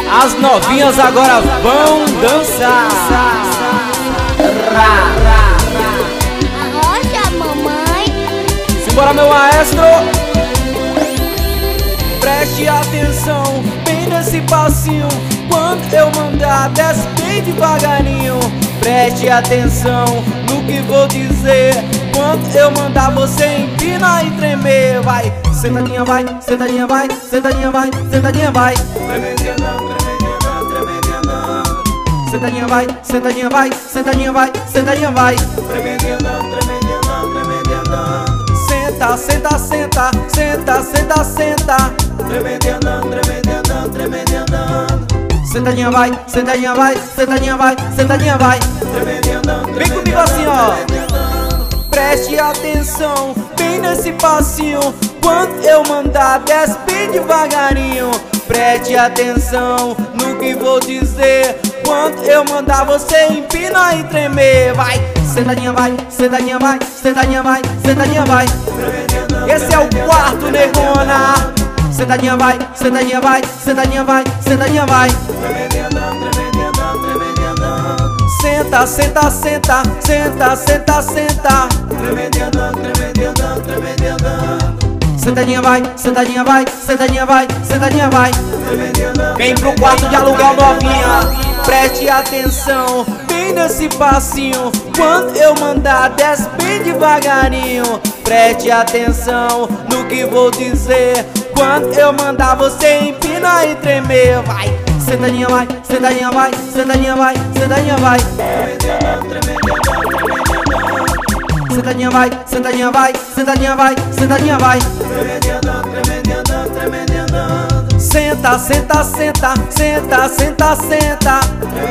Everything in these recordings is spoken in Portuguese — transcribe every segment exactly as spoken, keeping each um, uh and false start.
As novinhas agora vão dançar. Arrocha, mamãe. Simbora, meu maestro. Preste atenção bem nesse passinho. Quando eu mandar, desce bem devagarinho. Preste atenção no que vou dizer. Quando eu mandar, você empina e tremer. Vai, sentadinha vai, sentadinha vai, sentadinha vai, sentadinha vai. Sentadinha vai, sentadinha vai, sentadinha vai, sentadinha vai. Senta, senta, senta, senta, senta, senta. Sentadinha vai, sentadinha vai, sentadinha vai, sentadinha vai. Vem comigo assim, ó. Preste atenção bem nesse passinho. Quando eu mandar, desce bem devagarinho. Preste atenção no que vou dizer. Quando eu mandar, você empina e tremer. Vai, sentadinha vai, sentadinha vai, sentadinha vai, sentadinha vai. Esse é o quarto, negona. Sentadinha vai, sentadinha vai, sentadinha vai, sentadinha vai. Senta, senta, senta, senta, senta, senta. Sentadinha vai, sentadinha vai, sentadinha vai, sentadinha vai. Vem pro quarto de aluguel, novinha. Preste atenção bem nesse passinho. Quando eu mandar, desce bem devagarinho. Preste atenção no que vou dizer. Quando eu mandar, você empina e tremer. Vai, sentadinha vai, sentadinha vai, sentadinha vai, sentadinha vai. Sentadinha vai, sentadinha vai, sentadinha vai, sentadinha vai. Senta, senta, senta, senta, senta, senta.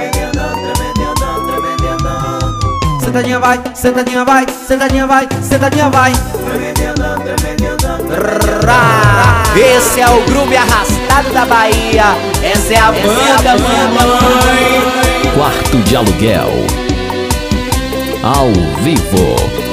Sentadinha vai, sentadinha vai, sentadinha vai, sentadinha vai. Esse é o groove arrastado da Bahia. Essa é a banda, mamãe. Quarto de aluguel. Ao vivo.